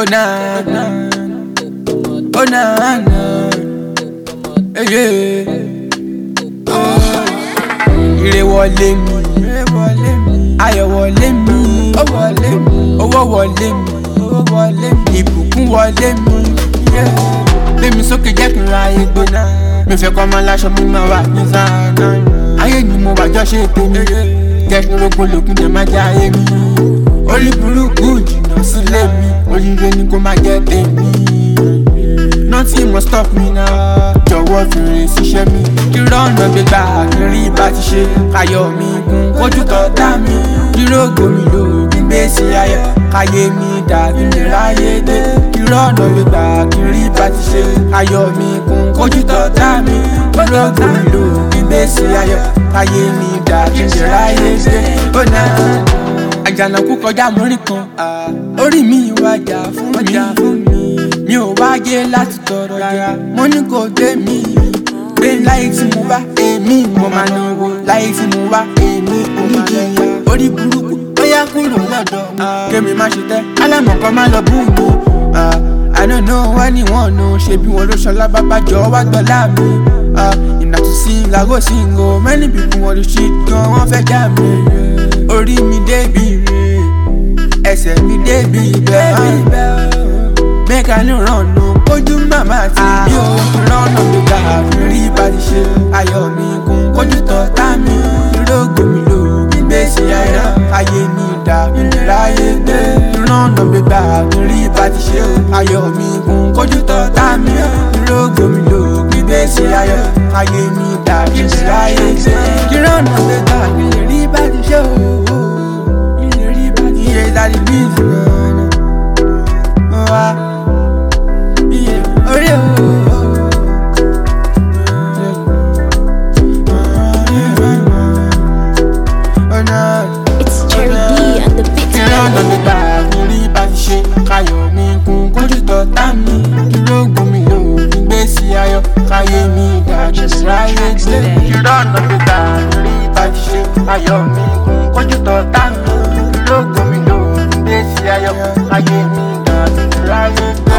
Oh na na, oh na na, yeah. Ire wọlé mi, ayọ̀ wọlé mi, owó wọlé mi, ìbùkún wọlé mi. Gbé mi sókè jẹ́ kí n ra ayé gbóná. Mi fẹ́ kọ́ máa láṣọ mi máa wà ní sáánà. Ayé ni mo wàjọ́ ṣe tèmi. Jẹ́ kí n rògbò lòkun jẹ́ máa jẹ́ ayé mi. Orí burúkú jìnnà sílé mi. Oríire ni kò máa jẹ́ tèmi. Nothing must stop me now. Jọ̀wọ́ fèrè síṣẹ́ mi. Kí rọ́ọ̀nà gbégbá kí rí bá ti ṣe. Káyọ̀ mi gùn kójú tọ́ta mi. Kí rògbò mi lò gbígbésí ayọ̀. Káyé mi dà kí lè ráyé dé. Kí rọ́ọ̀nà gbégbá kí rí bá ti ṣe. Káyọ̀ mi gùn kójú tọ́ta mi. Kí rògbò mi lò gbígbésí ayọ̀. Káyé mi dà kí lè ráyé dé. Ó náà àjànàkú kọjá mórí kan. Orí mi wájà fún mi. Mi ò wáyé láti tọrọ jẹ, mo ní kò dé mi. Pé láyé tí mo bá èmi mo máa náwó, láyé tí mo bá èmi mo máa náwó. Orí burúkú ó yá kúrò lọ́dọ̀ mi, kémi má ṣe tẹ́, alámọ̀kọ́ má lọ bú mi. I don't know anyone no, ṣe bí wọn ló ṣọlá bàbá jọ wá gbọ́lá mi. Ìnà tó sing I go sing o, many people want to shit gan, wọ́n fẹ́ já mi. Orí mi débi re, ẹsẹ̀ mi débi bẹ́ẹ̀. Make I no run no, ojú màmá ti bí o. Rọ́nà mi gbà rí bá ti ṣe. Ayọ̀ mi kún kójú tọ́ta mi. Ìrógò mi lò gbígbésí ayọ̀. Ayé mi dà ìlera ayé dé. Rọ́nà mi gbà rí bá ti ṣe. Ayọ̀ mi kún kójú tọ́ta mi. Ìrógò mi lò gbígbésí ayọ̀. Ayé mi dà ìlera ayé dé. Rọ́nà mi gbà rí bá ti ṣe. Ìlérí bá ti ṣe. Ìlérí bí ìsìn náà. It's Cherry B and the beat. Káyọ̀ mi kún kójú tọ́ta mi. Ìrógò mi lò gbígbésí ayọ̀. Káyé mi dájú ráyé dé. Ìrọ̀nà mi gbà rí bá ti ṣe. Káyọ̀ mi kún kójú tọ́ta mi. Ìrógò mi lò gbígbésí ayọ̀. Káyé mi dájú ráyé dé.